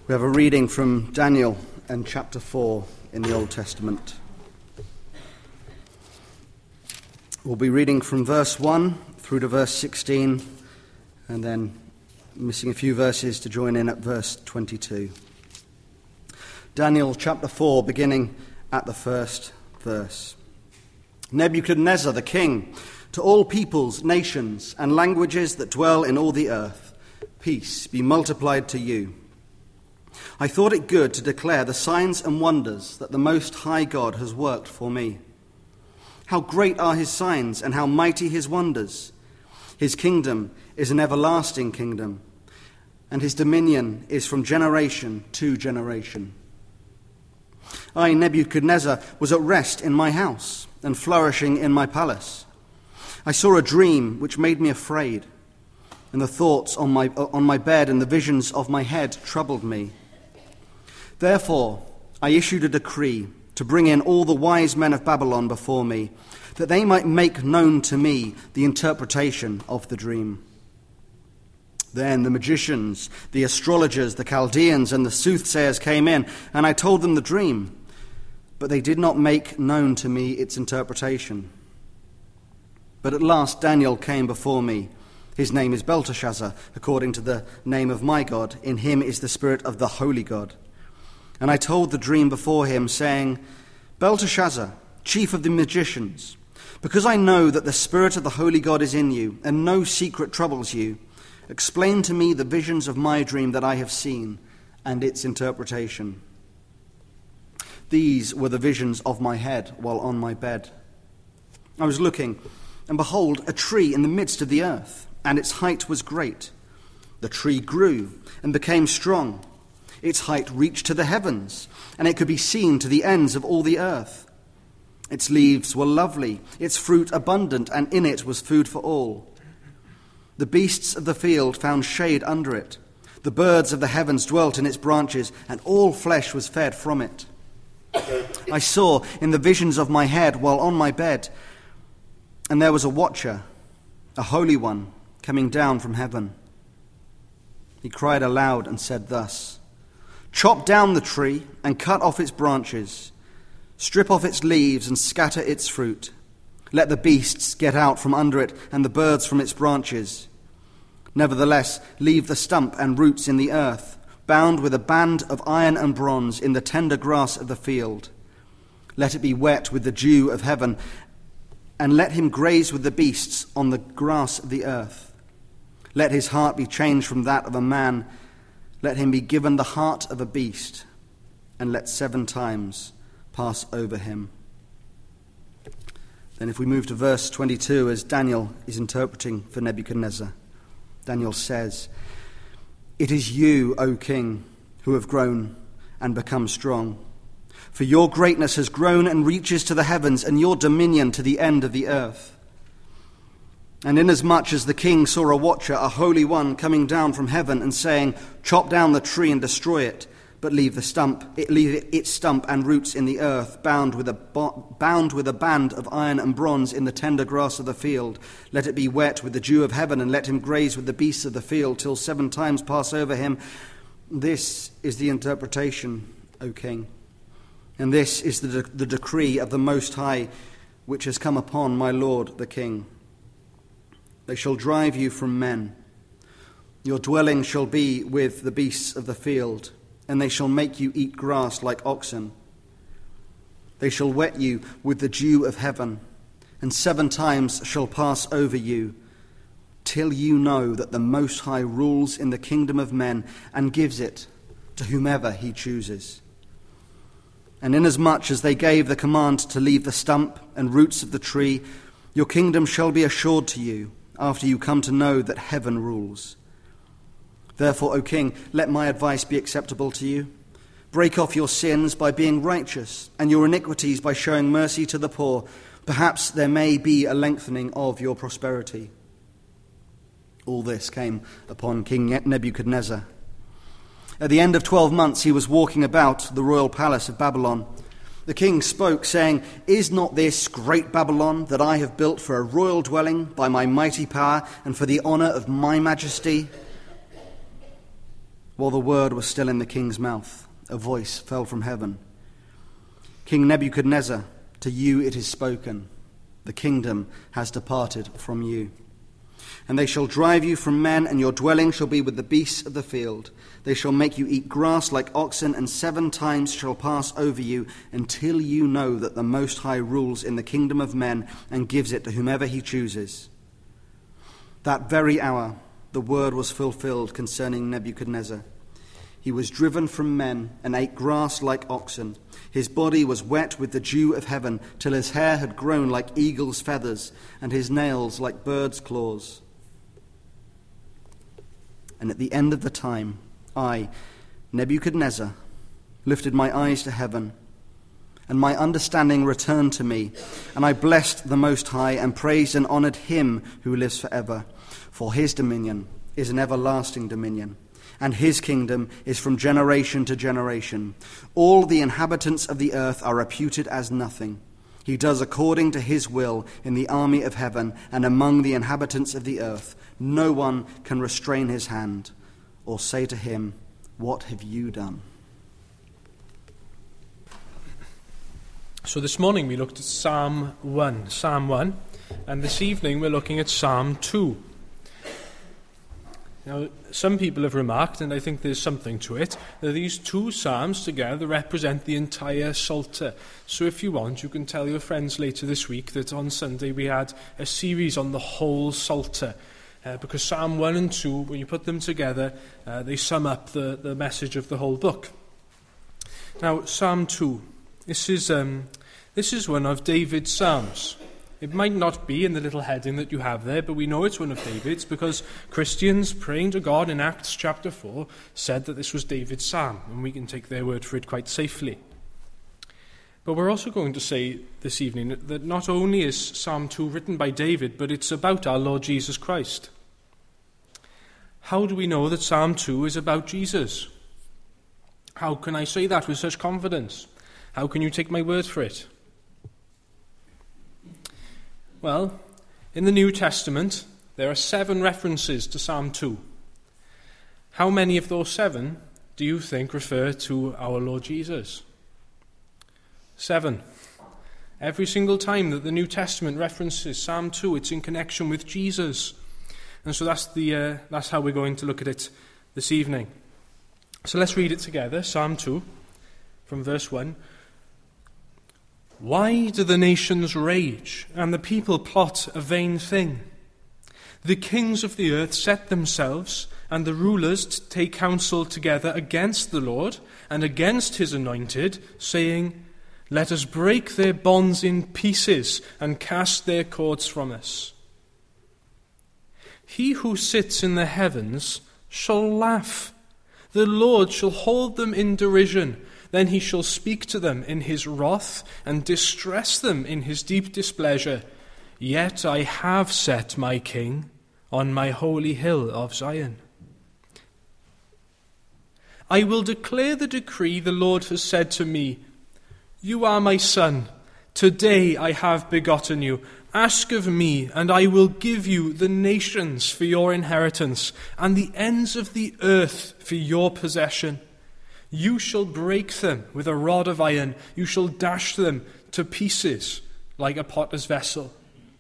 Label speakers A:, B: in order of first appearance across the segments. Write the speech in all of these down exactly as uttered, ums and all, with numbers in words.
A: We have a reading from Daniel and chapter four in the Old Testament. We'll be reading from verse one through to verse sixteen, and then missing a few verses to join in at verse twenty-two. Daniel chapter four, beginning at the first verse. Nebuchadnezzar the king, to all peoples, nations, and languages that dwell in all the earth, peace be multiplied to you. I thought it good to declare the signs and wonders that the Most High God has worked for me. How great are his signs and how mighty his wonders! His kingdom is an everlasting kingdom, and his dominion is from generation to generation. I, Nebuchadnezzar, was at rest in my house and flourishing in my palace. I saw a dream which made me afraid, and the thoughts on my, on my bed and the visions of my head troubled me. Therefore, I issued a decree to bring in all the wise men of Babylon before me, that they might make known to me the interpretation of the dream. Then the magicians, the astrologers, the Chaldeans, and the soothsayers came in, and I told them the dream, but they did not make known to me its interpretation. But at last Daniel came before me. His name is Belteshazzar, according to the name of my God. In him is the spirit of the holy God. And I told the dream before him, saying, Belteshazzar, chief of the magicians, because I know that the spirit of the holy God is in you, and no secret troubles you, explain to me the visions of my dream that I have seen, and its interpretation. These were the visions of my head while on my bed. I was looking, and behold, a tree in the midst of the earth, and its height was great. The tree grew and became strong. Its height reached to the heavens, and it could be seen to the ends of all the earth. Its leaves were lovely, its fruit abundant, and in it was food for all. The beasts of the field found shade under it. The birds of the heavens dwelt in its branches, and all flesh was fed from it. I saw in the visions of my head while on my bed, and there was a watcher, a holy one, coming down from heaven. He cried aloud and said thus, Chop down the tree and cut off its branches. Strip off its leaves and scatter its fruit. Let the beasts get out from under it and the birds from its branches. Nevertheless, leave the stump and roots in the earth, bound with a band of iron and bronze in the tender grass of the field. Let it be wet with the dew of heaven, and let him graze with the beasts on the grass of the earth. Let his heart be changed from that of a man. Let him be given the heart of a beast, and let seven times pass over him. Then if we move to verse twenty-two, as Daniel is interpreting for Nebuchadnezzar, Daniel says, It is you, O king, who have grown and become strong. For your greatness has grown and reaches to the heavens, and your dominion to the end of the earth. And inasmuch as the king saw a watcher, a holy one, coming down from heaven and saying, Chop down the tree and destroy it, but leave the stump, it, leave its stump and roots in the earth, bound with a bound with a band of iron and bronze in the tender grass of the field. Let it be wet with the dew of heaven, and let him graze with the beasts of the field till seven times pass over him. This is the interpretation, O king, and this is the, de- the decree of the Most High, which has come upon my lord the king. They shall drive you from men. Your dwelling shall be with the beasts of the field, and they shall make you eat grass like oxen. They shall wet you with the dew of heaven, and seven times shall pass over you, till you know that the Most High rules in the kingdom of men and gives it to whomever he chooses. And inasmuch as they gave the command to leave the stump and roots of the tree, your kingdom shall be assured to you, after you come to know that heaven rules. Therefore, O king, let my advice be acceptable to you. Break off your sins by being righteous, and your iniquities by showing mercy to the poor. Perhaps there may be a lengthening of your prosperity. All this came upon King Nebuchadnezzar. At the end of twelve months he was walking about the royal palace of Babylon. The king spoke, saying, Is not this great Babylon that I have built for a royal dwelling by my mighty power and for the honor of my majesty? while the word was still in the king's mouth, a voice fell from heaven. King Nebuchadnezzar, to you it is spoken, the kingdom has departed from you. And they shall drive you from men, and your dwelling shall be with the beasts of the field. They shall make you eat grass like oxen, and seven times shall pass over you, until you know that the Most High rules in the kingdom of men and gives it to whomever he chooses. That very hour the word was fulfilled concerning Nebuchadnezzar. He was driven from men and ate grass like oxen. His body was wet with the dew of heaven, till his hair had grown like eagle's feathers, and his nails like bird's claws. And at the end of the time, I, Nebuchadnezzar, lifted my eyes to heaven, and my understanding returned to me, and I blessed the Most High and praised and honored him who lives forever. For his dominion is an everlasting dominion, and his kingdom is from generation to generation. All the inhabitants of the earth are reputed as nothing. He does according to his will in the army of heaven and among the inhabitants of the earth. No one can restrain his hand or say to him, "What have you done?"
B: So this morning we looked at Psalm one, Psalm one, and this evening we're looking at Psalm two. Now, some people have remarked, and I think there's something to it, that these two psalms together represent the entire Psalter. So if you want, you can tell your friends later this week that on Sunday we had a series on the whole Psalter. Uh, because Psalm one and two, when you put them together, uh, they sum up the, the message of the whole book. Now, Psalm two. This is, um, this is one of David's psalms. It might not be in the little heading that you have there, but we know it's one of David's because Christians praying to God in Acts chapter four said that this was David's psalm, and we can take their word for it quite safely. But we're also going to say this evening that not only is Psalm two written by David, but it's about our Lord Jesus Christ. How do we know that Psalm two is about Jesus? How can I say that with such confidence? How can you take my word for it? Well, in the New Testament, there are seven references to Psalm two. How many of those seven do you think refer to our Lord Jesus? Seven. Every single time that the New Testament references Psalm two, it's in connection with Jesus. And so that's the uh, that's how we're going to look at it this evening. So let's read it together, Psalm two, from verse one. Why do the nations rage, and the people plot a vain thing? The kings of the earth set themselves, and the rulers take counsel together against the Lord and against his anointed, saying, "Let us break their bonds in pieces and cast their cords from us." He who sits in the heavens shall laugh. The Lord shall hold them in derision. Then he shall speak to them in his wrath and distress them in his deep displeasure. Yet I have set my king on my holy hill of Zion. I will declare the decree the Lord has said to me. You are my son. Today I have begotten you. Ask of me, and I will give you the nations for your inheritance, and the ends of the earth for your possession. You shall break them with a rod of iron. You shall dash them to pieces like a potter's vessel.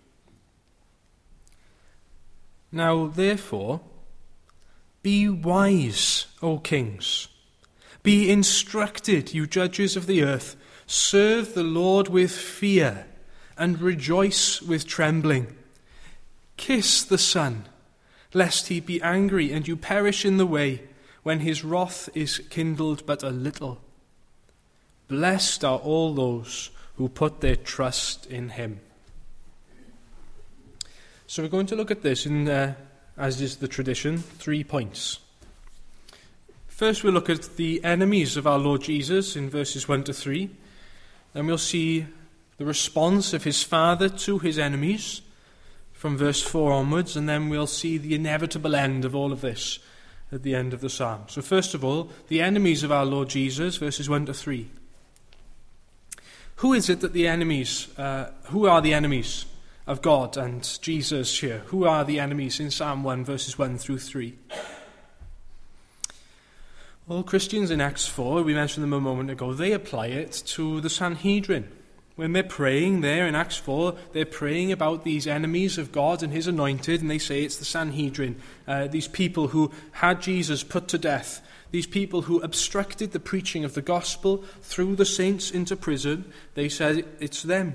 B: Now, therefore, be wise, O kings. Be instructed, you judges of the earth. Serve the Lord with fear and rejoice with trembling. Kiss the Son, lest he be angry and you perish in the way, when his wrath is kindled but a little. Blessed are all those who put their trust in him. So we're going to look at this in, uh, as is the tradition, three points. First we'll look at the enemies of our Lord Jesus in verses one to three. Then we'll see the response of his Father to his enemies from verse four onwards, and then we'll see the inevitable end of all of this at the end of the psalm. So first of all, the enemies of our Lord Jesus, verses one to three. Who is it that the enemies, uh, who are the enemies of God and Jesus here? Who are the enemies in Psalm one, verses one through three? Well, Christians in Acts four, we mentioned them a moment ago, they apply it to the Sanhedrin. When they're praying there in Acts four, they're praying about these enemies of God and his anointed, and they say it's the Sanhedrin, uh, these people who had Jesus put to death, these people who obstructed the preaching of the gospel, threw the saints into prison. They said it's them.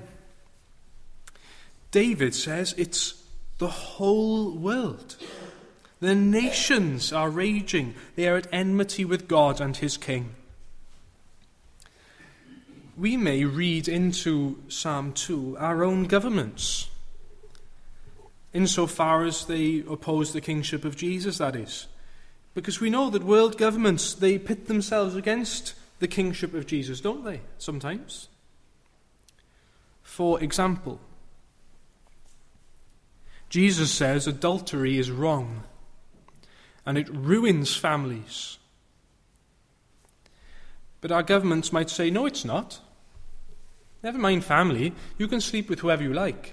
B: David says it's the whole world. The nations are raging. They are at enmity with God and his king. We may read into Psalm two our own governments, insofar as they oppose the kingship of Jesus, that is. Because we know that world governments, they pit themselves against the kingship of Jesus, don't they, sometimes? For example, Jesus says adultery is wrong, and it ruins families. But our governments might say, no, it's not. Never mind family, you can sleep with whoever you like.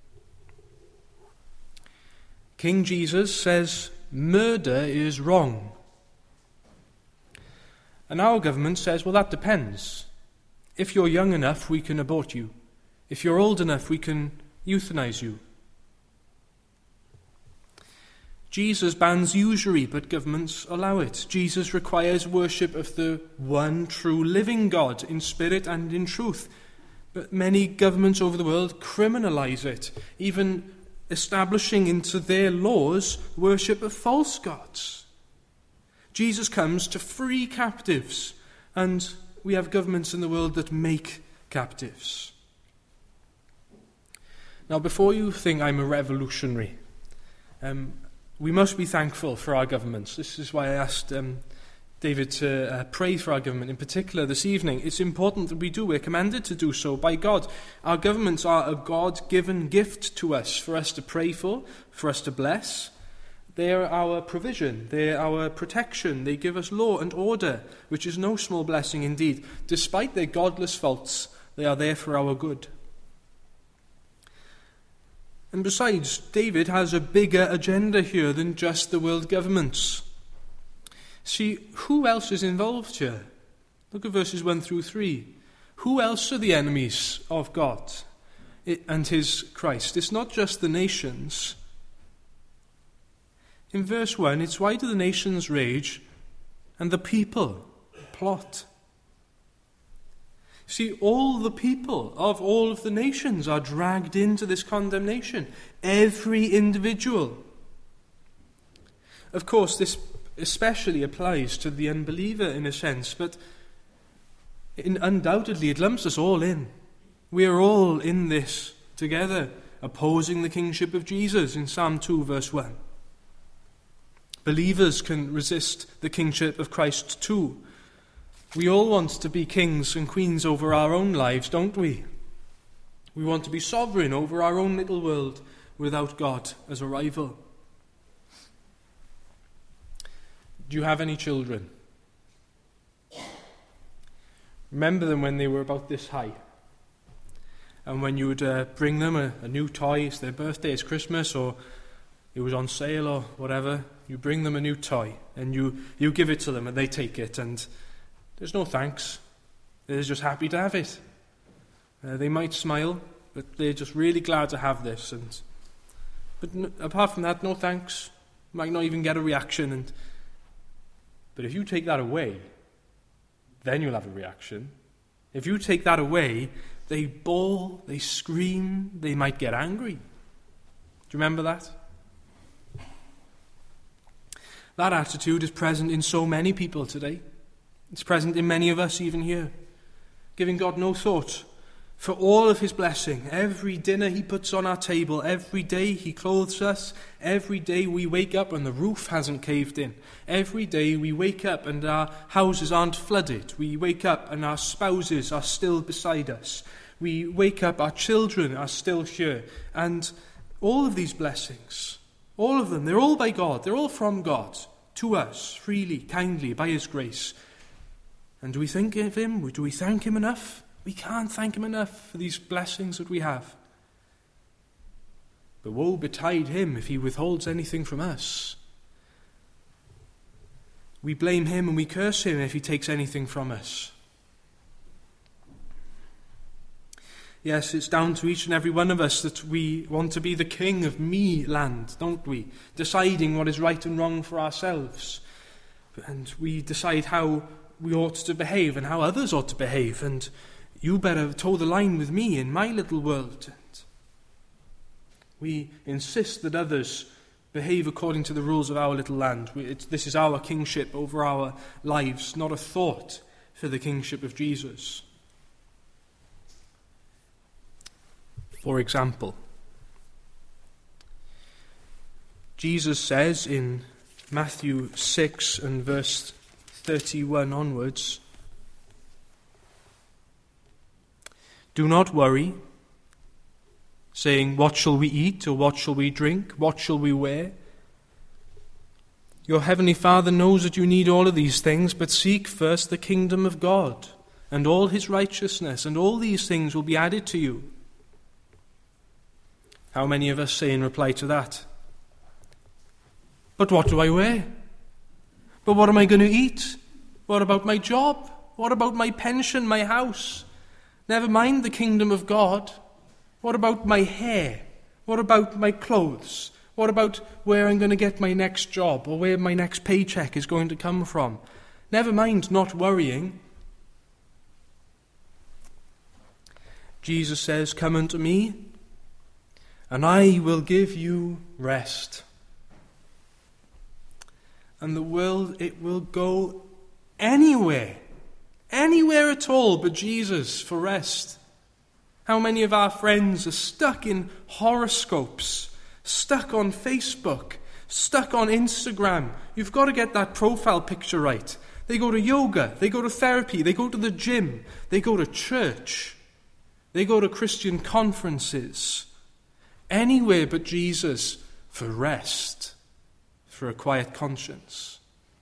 B: King Jesus says murder is wrong. And our government says, well, that depends. If you're young enough, we can abort you. If you're old enough, we can euthanize you. Jesus bans usury, but governments allow it. Jesus requires worship of the one true living God in spirit and in truth. But many governments over the world criminalize it, even establishing into their laws worship of false gods. Jesus comes to free captives, and we have governments in the world that make captives. Now, before you think I'm a revolutionary, um, we must be thankful for our governments. This is why I asked um, David to uh, pray for our government in particular this evening. It's important that we do. We're commanded to do so by God. Our governments are a God-given gift to us, for us to pray for, for us to bless. They're our provision. They're our protection. They give us law and order, which is no small blessing indeed. Despite their godless faults, they are there for our good. And besides, David has a bigger agenda here than just the world governments. See, who else is involved here? Look at verses one through three. Who else are the enemies of God and his Christ? It's not just the nations. In verse one, it's why do the nations rage and the people plot? See, all the people of all of the nations are dragged into this condemnation. Every individual. Of course, this especially applies to the unbeliever in a sense, but in, undoubtedly it lumps us all in. We are all in this together, opposing the kingship of Jesus in Psalm two, verse one. Believers can resist the kingship of Christ too. We all want to be kings and queens over our own lives, don't we? We want to be sovereign over our own little world without God as a rival. Do you have any children? Remember them when they were about this high. And when you would uh, bring them a, a new toy, it's their birthday, it's Christmas, or it was on sale or whatever, you bring them a new toy and you, you give it to them and they take it and there's no thanks. They're just happy to have it. Uh, they might smile, but they're just really glad to have this. And But n- apart from that, no thanks. Might not even get a reaction. And But if you take that away, then you'll have a reaction. If you take that away, they bawl, they scream, they might get angry. Do you remember that? That attitude is present in so many people today. It's present in many of us even here. Giving God no thought for all of his blessing. Every dinner he puts on our table, every day he clothes us, every day we wake up and the roof hasn't caved in. Every day we wake up and our houses aren't flooded. We wake up and our spouses are still beside us. We wake up, our children are still here. And all of these blessings, all of them, they're all by God. They're all from God to us, freely, kindly, by his grace. And do we think of him? Do we thank him enough? We can't thank him enough for these blessings that we have. But woe betide him if he withholds anything from us. We blame him and we curse him if he takes anything from us. Yes, it's down to each and every one of us that we want to be the king of me land, don't we? Deciding what is right and wrong for ourselves. And we decide how we ought to behave and how others ought to behave. And you better toe the line with me in my little world. And we insist that others behave according to the rules of our little land. We, it's, this is our kingship over our lives, not a thought for the kingship of Jesus. For example, Jesus says in Matthew six and verse thirty-one onwards, "Do not worry, saying, 'What shall we eat, or what shall we drink? What shall we wear?' Your heavenly Father knows that you need all of these things, but seek first the kingdom of God and all his righteousness, and all these things will be added to you." How many of us say in reply to that, "But what do I wear? But what am I going to eat? What about my job? What about my pension, my house? Never mind the kingdom of God. What about my hair? What about my clothes? What about where I'm going to get my next job or where my next paycheck is going to come from? Never mind not worrying." Jesus says, "Come unto me, and I will give you rest." And the world, it will go anywhere, anywhere at all but Jesus for rest. How many of our friends are stuck in horoscopes, stuck on Facebook, stuck on Instagram? You've got to get that profile picture right. They go to yoga, they go to therapy, they go to the gym, they go to church, they go to Christian conferences. Anywhere but Jesus for rest, for a quiet conscience.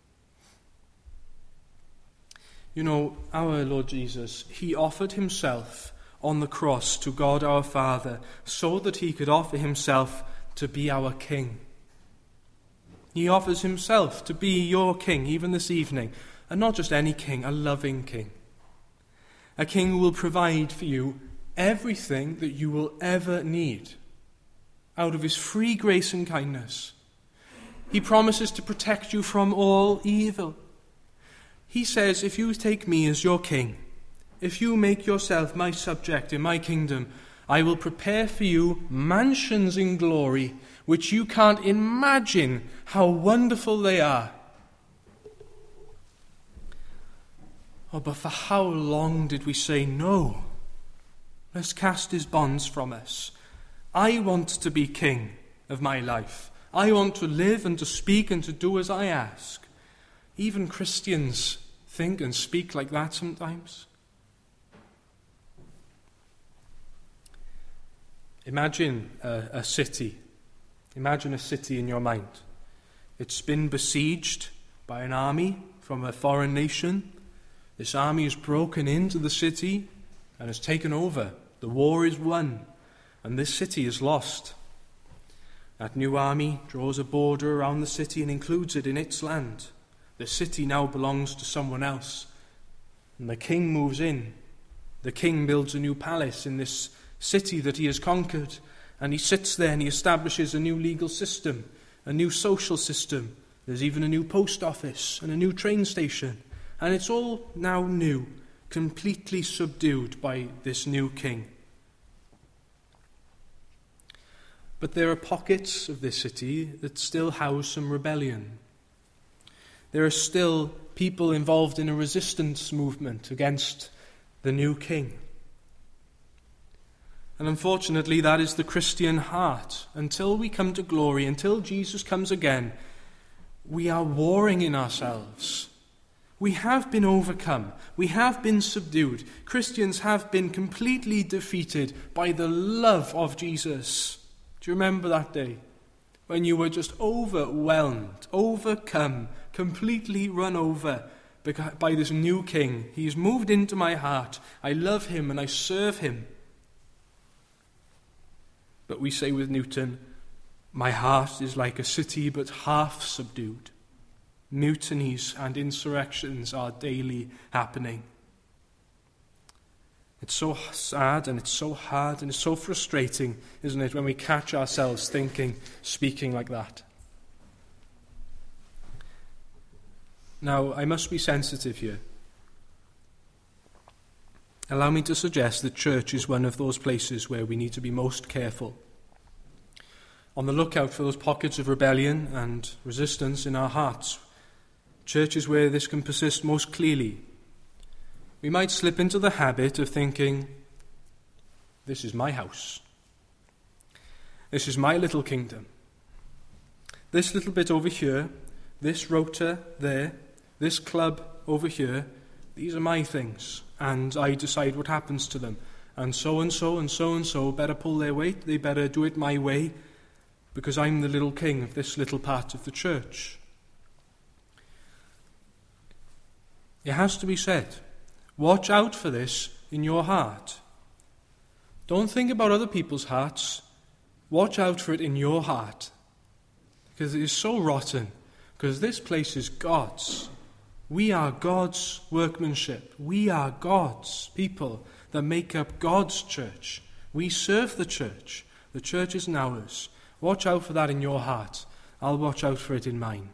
B: You know, our Lord Jesus, he offered himself on the cross to God our Father so that he could offer himself to be our King. He offers himself to be your King even this evening, and not just any king, a loving King. A King who will provide for you everything that you will ever need out of his free grace and kindness. He promises to protect you from all evil. He says, if you take me as your king, if you make yourself my subject in my kingdom, I will prepare for you mansions in glory, which you can't imagine how wonderful they are. Oh, but for how long did we say no? Let's cast his bonds from us. I want to be king of my life. I want to live and to speak and to do as I ask. Even Christians think and speak like that sometimes. Imagine a, a city. Imagine a city in your mind. It's been besieged by an army from a foreign nation. This army has broken into the city and has taken over. The war is won. And this city is lost. That new army draws a border around the city and includes it in its land. The city now belongs to someone else. And the king moves in. The king builds a new palace in this city that he has conquered. And he sits there and he establishes a new legal system, a new social system. There's even a new post office and a new train station. And it's all now new, completely subdued by this new king. But there are pockets of this city that still house some rebellion. There are still people involved in a resistance movement against the new king. And unfortunately, that is the Christian heart. Until we come to glory, until Jesus comes again, we are warring in ourselves. We have been overcome. We have been subdued. Christians have been completely defeated by the love of Jesus. Do you remember that day when you were just overwhelmed, overcome, completely run over by this new king? He's moved into my heart. I love him and I serve him. But we say with Newton, my heart is like a city but half subdued. Mutinies and insurrections are daily happening. It's so sad and it's so hard and it's so frustrating, isn't it, when we catch ourselves thinking, speaking like that. Now, I must be sensitive here. Allow me to suggest that church is one of those places where we need to be most careful, on the lookout for those pockets of rebellion and resistance in our hearts. Church is where this can persist most clearly. We might slip into the habit of thinking, this is my house. This is my little kingdom. This little bit over here, this rota there, this club over here, these are my things, and I decide what happens to them. And so and so and so and so better pull their weight, they better do it my way, because I'm the little king of this little part of the church. It has to be said, watch out for this in your heart. Don't think about other people's hearts. Watch out for it in your heart. Because it is so rotten. Because this place is God's. We are God's workmanship. We are God's people that make up God's church. We serve the church. The church is ours. Watch out for that in your heart. I'll watch out for it in mine.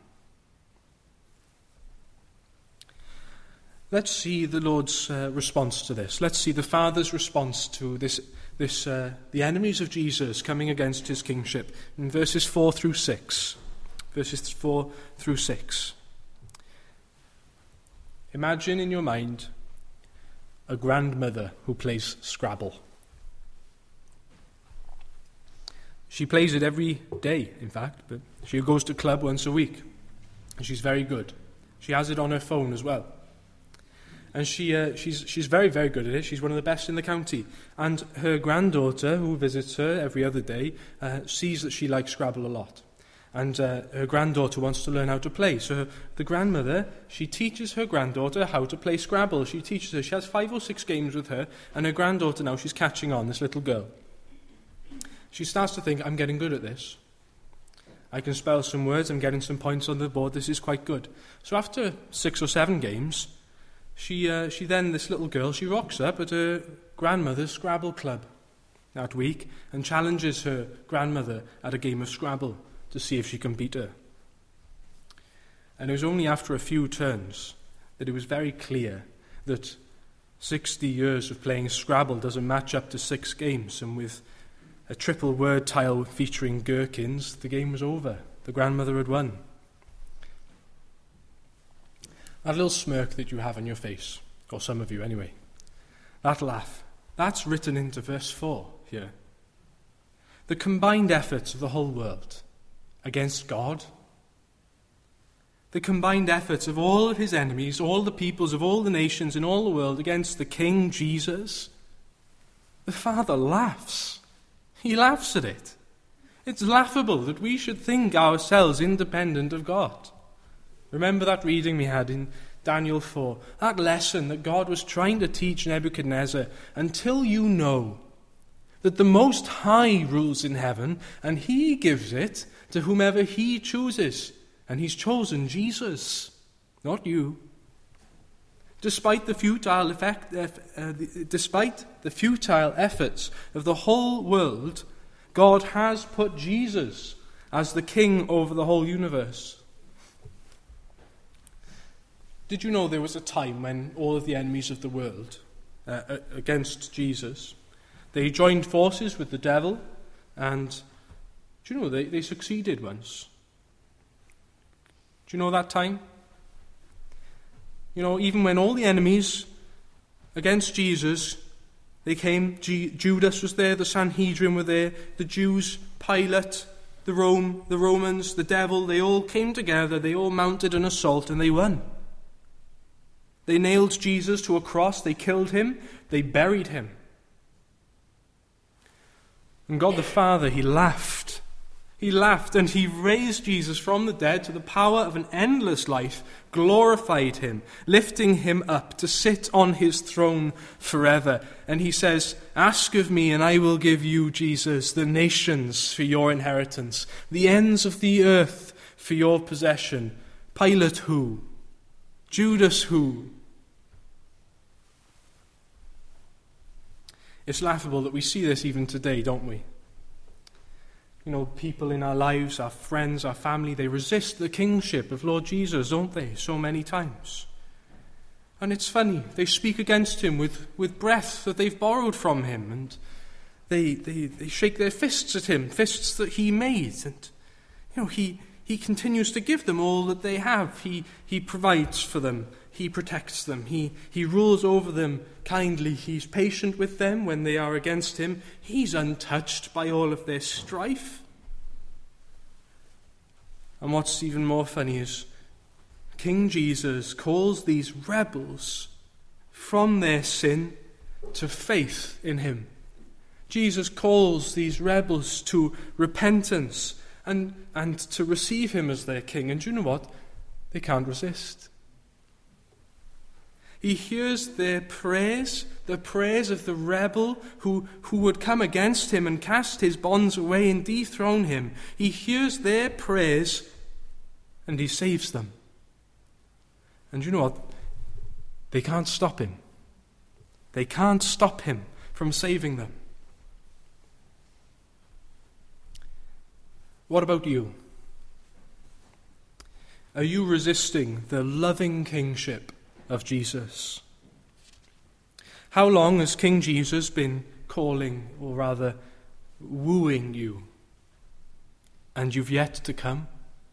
B: Let's see the Lord's uh, response to this. Let's see the Father's response to this, this uh, the enemies of Jesus coming against his kingship in verses four through six. Verses four through six. Imagine in your mind a grandmother who plays Scrabble. She plays it every day, in fact, but she goes to club once a week. And she's very good. She has it on her phone as well. And she uh, she's she's very, very good at it. She's one of the best in the county. And her granddaughter, who visits her every other day, uh, sees that she likes Scrabble a lot. And uh, her granddaughter wants to learn how to play. So her, the grandmother, she teaches her granddaughter how to play Scrabble. She teaches her. She has five or six games with her. And her granddaughter now, she's catching on, this little girl. She starts to think, I'm getting good at this. I can spell some words. I'm getting some points on the board. This is quite good. So after six or seven games, she uh, she then, this little girl, she rocks up at her grandmother's Scrabble club that week and challenges her grandmother at a game of Scrabble to see if she can beat her. And it was only after a few turns that it was very clear that sixty years of playing Scrabble doesn't match up to six games, and with a triple word tile featuring gherkins, the game was over. The grandmother had won. That little smirk that you have on your face, or some of you anyway, that laugh, that's written into verse four here. The combined efforts of the whole world against God, the combined efforts of all of his enemies, all the peoples of all the nations in all the world against the King Jesus, the Father laughs. He laughs at it. It's laughable that we should think ourselves independent of God. Remember that reading we had in Daniel four, that lesson that God was trying to teach Nebuchadnezzar, until you know that the Most High rules in heaven and he gives it to whomever he chooses. And he's chosen Jesus, not you. Despite the futile effect, uh, uh, the, despite the futile efforts of the whole world, God has put Jesus as the king over the whole universe. Did you know there was a time when all of the enemies of the world uh, against Jesus, they joined forces with the devil, and do you know they, they succeeded once? Do you know that time? You know, even when all the enemies against Jesus, they came, G- Judas was there, the Sanhedrin were there, the Jews, Pilate, the Rome, the Romans, the devil, they all came together, they all mounted an assault, and they won. They nailed Jesus to a cross, they killed him, they buried him. And God the Father, he laughed. He laughed and he raised Jesus from the dead to the power of an endless life, glorified him, lifting him up to sit on his throne forever. And he says, ask of me and I will give you, Jesus, the nations for your inheritance, the ends of the earth for your possession. Pilate who? Judas who? It's laughable that we see this even today, don't we? You know, people in our lives, our friends, our family, they resist the kingship of Lord Jesus, don't they, so many times? And it's funny, they speak against him with, with breath that they've borrowed from him, and they, they, they shake their fists at him, fists that he made, and, you know, he... He continues to give them all that they have. He, he provides for them. He protects them. He, he rules over them kindly. He's patient with them when they are against him. He's untouched by all of their strife. And what's even more funny is King Jesus calls these rebels from their sin to faith in him. Jesus calls these rebels to repentance and, and to receive him as their king. And do you know what? They can't resist. He hears their prayers, the prayers of the rebel who, who would come against him and cast his bonds away and dethrone him. He hears their prayers and he saves them. And you know what? They can't stop him. They can't stop him from saving them. What about you? Are you resisting the loving kingship of Jesus? How long has King Jesus been calling, or rather wooing you, and you've yet to come?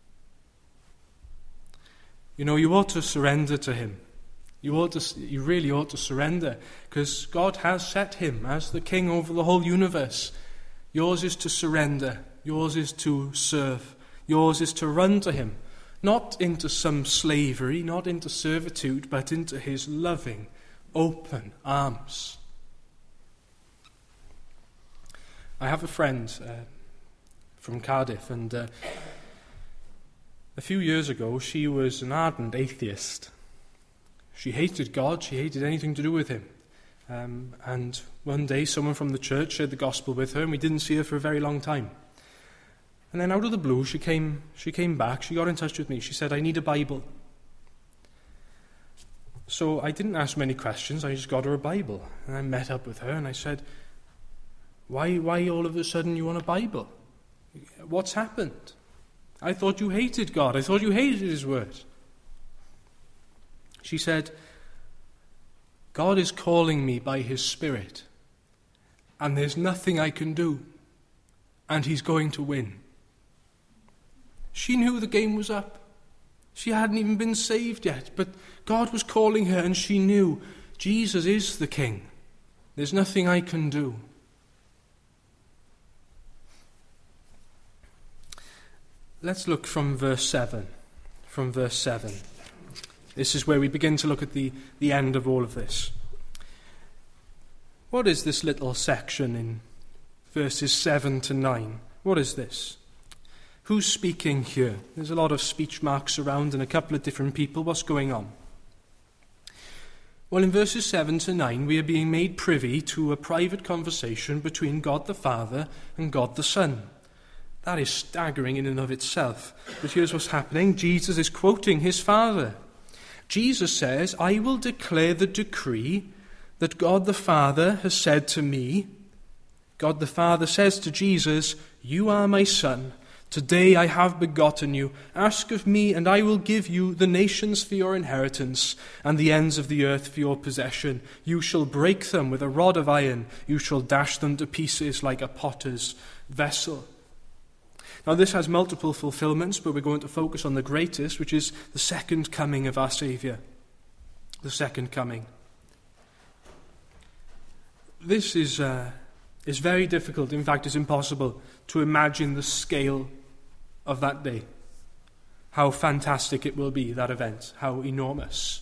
B: You know, you ought to surrender to him. You ought to, you really ought to surrender, because God has set him as the king over the whole universe. Yours is to surrender. Yours is to serve. Yours is to run to him, not into some slavery, not into servitude, but into his loving, open arms. I have a friend uh, from Cardiff, and uh, a few years ago she was an ardent atheist. She hated God, she hated anything to do with him. Um, and one day someone from the church shared the gospel with her, and we didn't see her for a very long time. And then out of the blue, she came she came back, she got in touch with me. She said, I need a Bible. So I didn't ask many questions, I just got her a Bible. And I met up with her and I said, why, why all of a sudden you want a Bible? What's happened? I thought you hated God, I thought you hated his word. She said, God is calling me by his Spirit, and there's nothing I can do, and he's going to win. She knew the game was up. She hadn't even been saved yet, but God was calling her, and she knew Jesus is the King. There's nothing I can do. Let's look from verse seven. From verse seven. This is where we begin to look at the, the end of all of this. What is this little section in verses seven to nine? What is this? Who's speaking here? There's a lot of speech marks around and a couple of different people. What's going on? Well, in verses seven to nine, we are being made privy to a private conversation between God the Father and God the Son. That is staggering in and of itself. But here's what's happening. Jesus is quoting his Father. Jesus says, I will declare the decree that God the Father has said to me. God the Father says to Jesus, you are my Son. Today I have begotten you. Ask of me, and I will give you the nations for your inheritance, and the ends of the earth for your possession. You shall break them with a rod of iron. You shall dash them to pieces like a potter's vessel. Now this has multiple fulfillments, but we're going to focus on the greatest, which is the second coming of our Saviour. The second coming. This is uh, is very difficult. In fact, it's impossible to imagine the scale of that day. How fantastic it will be, that event. How enormous.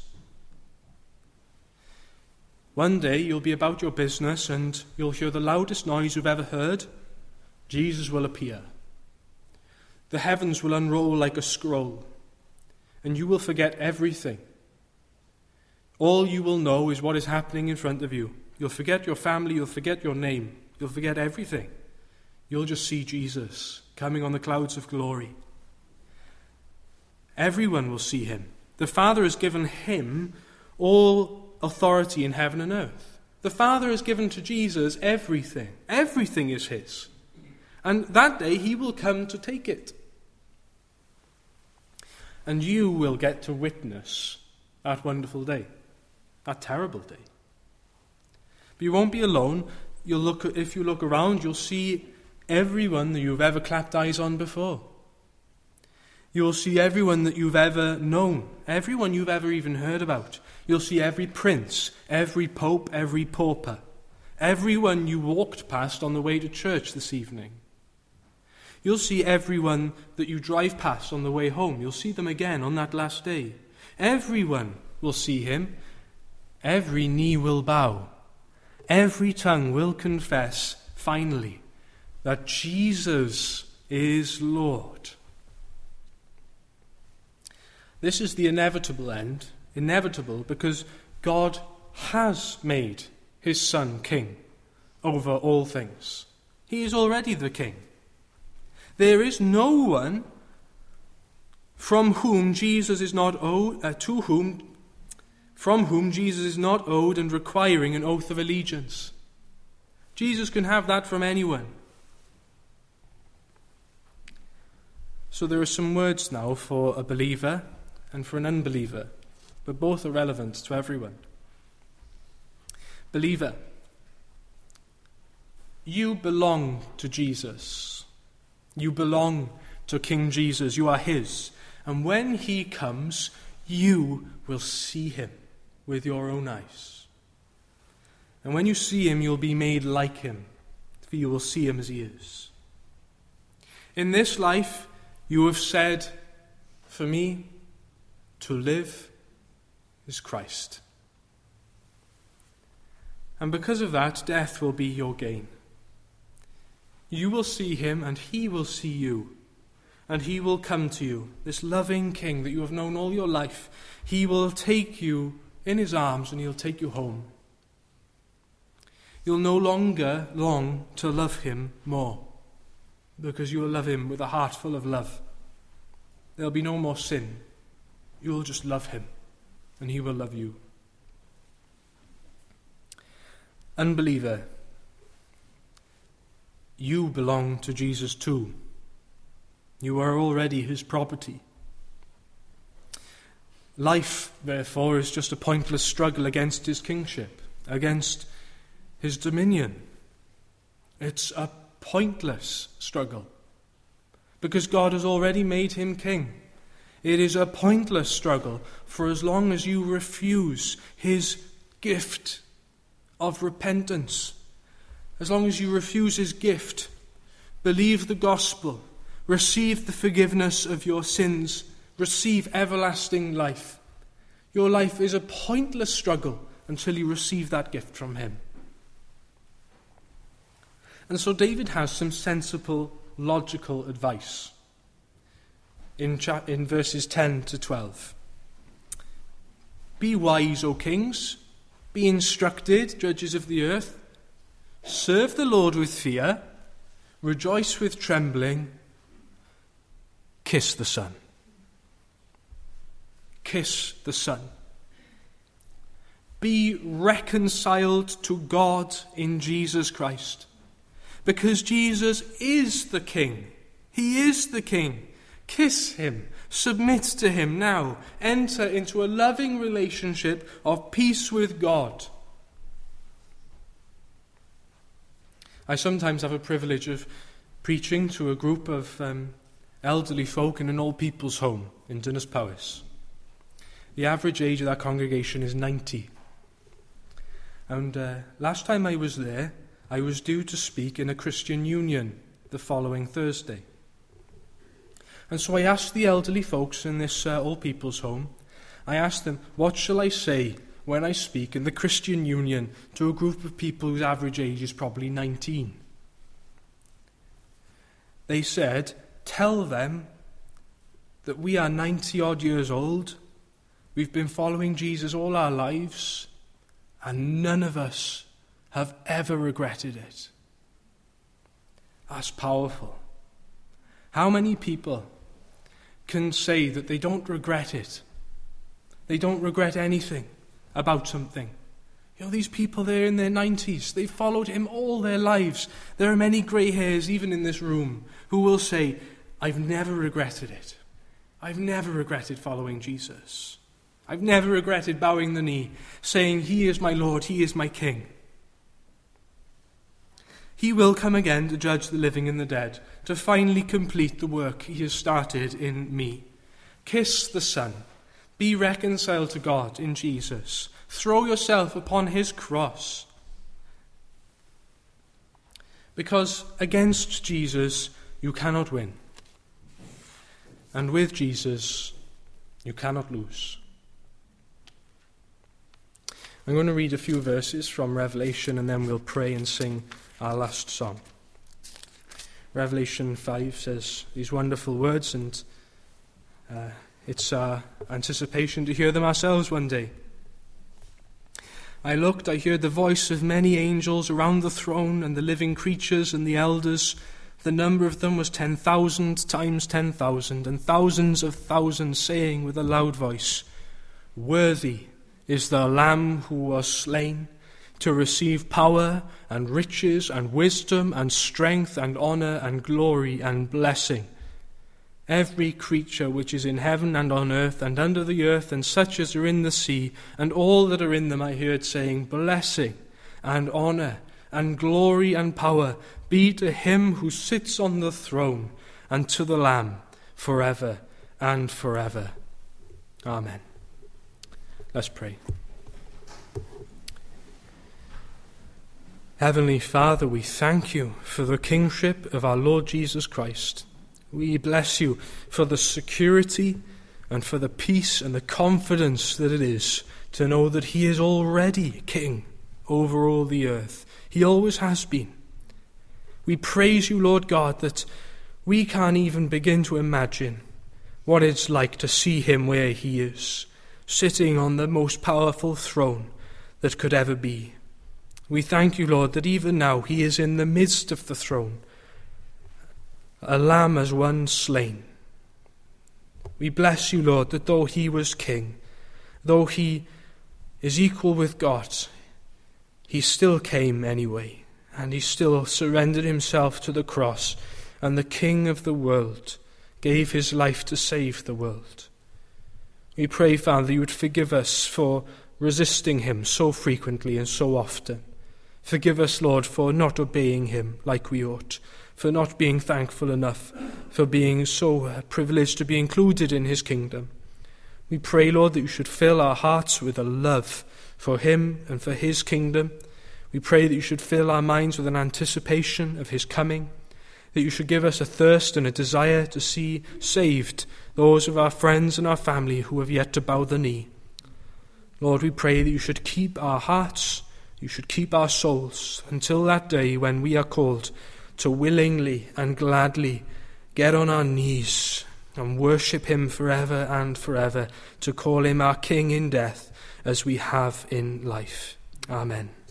B: One day you'll be about your business and you'll hear the loudest noise you've ever heard. Jesus will appear. The heavens will unroll like a scroll, and you will forget everything. All you will know is what is happening in front of you. You'll forget your family, you'll forget your name, you'll forget everything. You'll just see Jesus coming on the clouds of glory. Everyone will see him. The Father has given him all authority in heaven and earth. The Father has given to Jesus everything. Everything is his. And that day he will come to take it. And you will get to witness that wonderful day, that terrible day. But you won't be alone. You'll look, if you look around, you'll see everyone that you've ever clapped eyes on before. You'll see everyone that you've ever known, everyone you've ever even heard about. You'll see every prince, every pope, every pauper, everyone you walked past on the way to church this evening. You'll see everyone that you drive past on the way home. You'll see them again on that last day. Everyone will see him. Every knee will bow. Every tongue will confess, finally, that Jesus is Lord. This is the inevitable end, inevitable because God has made his Son king over all things. He is already the king. There is no one from whom Jesus is not owed, uh, to whom, from whom Jesus is not owed and requiring an oath of allegiance. Jesus can have that from anyone. So there are some words now for a believer and for an unbeliever, but both are relevant to everyone. Believer, you belong to Jesus. You belong to King Jesus. You are his. And when he comes, you will see him with your own eyes. And when you see him, you'll be made like him, for you will see him as he is. In this life, you have said, for me, to live is Christ. And because of that, death will be your gain. You will see him and he will see you. And he will come to you, this loving king that you have known all your life. He will take you in his arms and he'll take you home. You'll no longer long to love him more, because you will love him with a heart full of love. There'll be no more sin. You will just love him and he will love you. Unbeliever, you belong to Jesus too. You are already his property. Life, therefore, is just a pointless struggle against his kingship, against his dominion. It's a pointless struggle, because God has already made him king. It is a pointless struggle for as long as you refuse his gift of repentance. As long as you refuse his gift, believe the gospel, receive the forgiveness of your sins, receive everlasting life. Your life is a pointless struggle until you receive that gift from him. And so David has some sensible, logical advice in, cha- in verses ten to twelve. Be wise, O kings. Be instructed, judges of the earth. Serve the Lord with fear. Rejoice with trembling. Kiss the Son. Kiss the Son. Be reconciled to God in Jesus Christ, because Jesus is the King. He is the King. Kiss him. Submit to him now. Enter into a loving relationship of peace with God. I sometimes have a privilege of preaching to a group of um, elderly folk in an old people's home in Dinas Powys. The average age of that congregation is ninety. And uh, last time I was there, I was due to speak in a Christian union the following Thursday. And so I asked the elderly folks in this uh, old people's home, I asked them, what shall I say when I speak in the Christian union to a group of people whose average age is probably nineteen? They said, tell them that we are ninety odd years old, we've been following Jesus all our lives, and none of us have ever regretted it. That's powerful. How many people can say that they don't regret it. They don't regret anything about something. You know, these people there in their nineties, they've followed him all their lives. There are many grey hairs, even in this room, who will say, I've never regretted it. I've never regretted following Jesus. I've never regretted bowing the knee, saying, he is my Lord, he is my King. He will come again to judge the living and the dead, to finally complete the work he has started in me. Kiss the Son. Be reconciled to God in Jesus. Throw yourself upon his cross. Because against Jesus, you cannot win. And with Jesus, you cannot lose. I'm going to read a few verses from Revelation, and then we'll pray and sing our last song. Revelation five says these wonderful words, and uh, it's our anticipation to hear them ourselves one day. I looked, I heard the voice of many angels around the throne, and the living creatures and the elders. The number of them was ten thousand times ten thousand, and thousands of thousands, saying with a loud voice, worthy is the Lamb who was slain, to receive power and riches and wisdom and strength and honor and glory and blessing. Every creature which is in heaven and on earth and under the earth, and such as are in the sea, and all that are in them, I heard saying, blessing and honor and glory and power be to him who sits on the throne and to the Lamb forever and forever. Amen. Let's pray. Heavenly Father, we thank you for the kingship of our Lord Jesus Christ. We bless you for the security and for the peace and the confidence that it is to know that he is already king over all the earth. He always has been. We praise you, Lord God, that we can't even begin to imagine what it's like to see him where he is, sitting on the most powerful throne that could ever be. We thank you, Lord, that even now he is in the midst of the throne, a lamb as one slain. We bless you, Lord, that though he was king, though he is equal with God, he still came anyway, and he still surrendered himself to the cross, and the King of the world gave his life to save the world. We pray, Father, you would forgive us for resisting him so frequently and so often. Forgive us, Lord, for not obeying him like we ought, for not being thankful enough, for being so uh, privileged to be included in his kingdom. We pray, Lord, that you should fill our hearts with a love for him and for his kingdom. We pray that you should fill our minds with an anticipation of his coming, that you should give us a thirst and a desire to see saved those of our friends and our family who have yet to bow the knee. Lord, we pray that you should keep our hearts, you should keep our souls until that day when we are called to willingly and gladly get on our knees and worship him forever and forever, to call him our King in death as we have in life. Amen.